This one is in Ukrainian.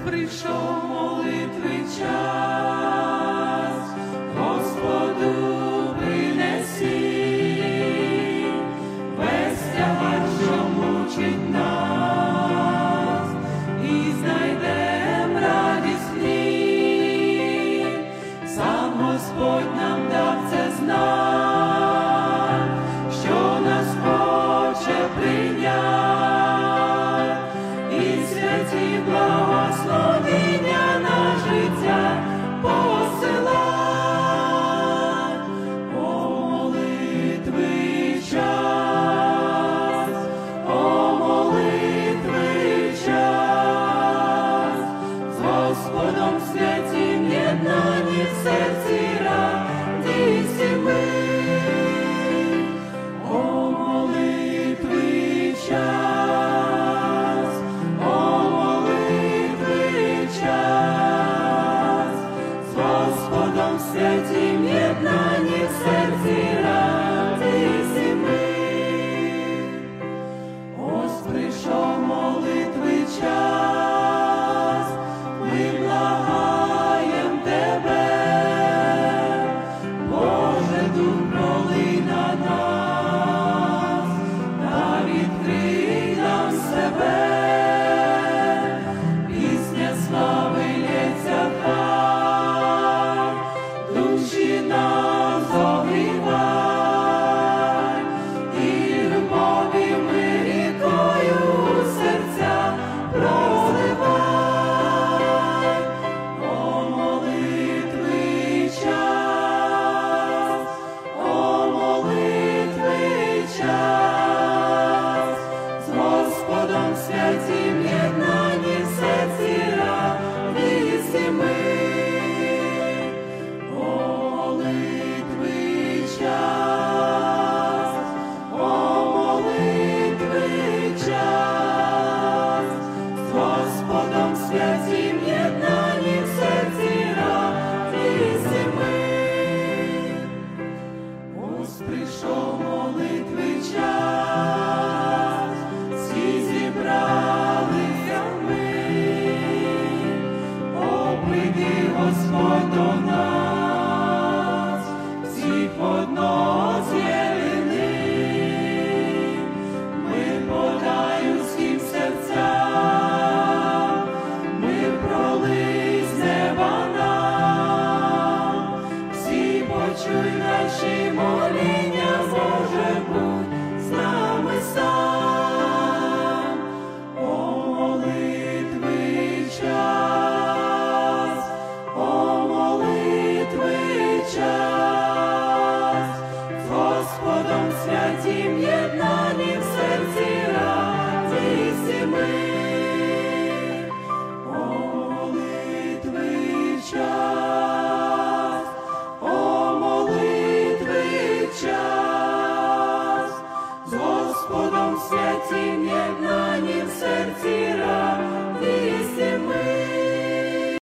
прийшов молитви час, Господу принесі, весь тягар, що мучить нас, і знайдем радість в ній. Сам Господь нам дав це знак, що нас хоче прийняти, і святі благословіння на життя посилать. О молитви час, о молитви час, з Господом святім єднані в серці радісті ми. О молитви час, о молитви час, з Господом святім єднані в серці радісті ми. Ось прийшов молитви час, ми благаєм Тебе, Боже, Дух пролий на нас, та відкрий нам себе. Пісня слави лється хай, душі нам зогрівай, і любові ми рікою серця проливай. О молитви час, о молитви час, з Господом святім єднані в серці радісті ми. О молитви час, о молитви час, з Господом святім єднані в серці радісті ми. Ось прийшов молитви час, всі зібралися ми. О, прийди, Господь, до нас, всіх одного з'єднани. Ми подай усім серцям, ми пролий з неба нам. Всі почуй наші моління, Боже, будь з нами сам. О молитви час, о молитви час, з Господом святім єднані в серці радісті ми.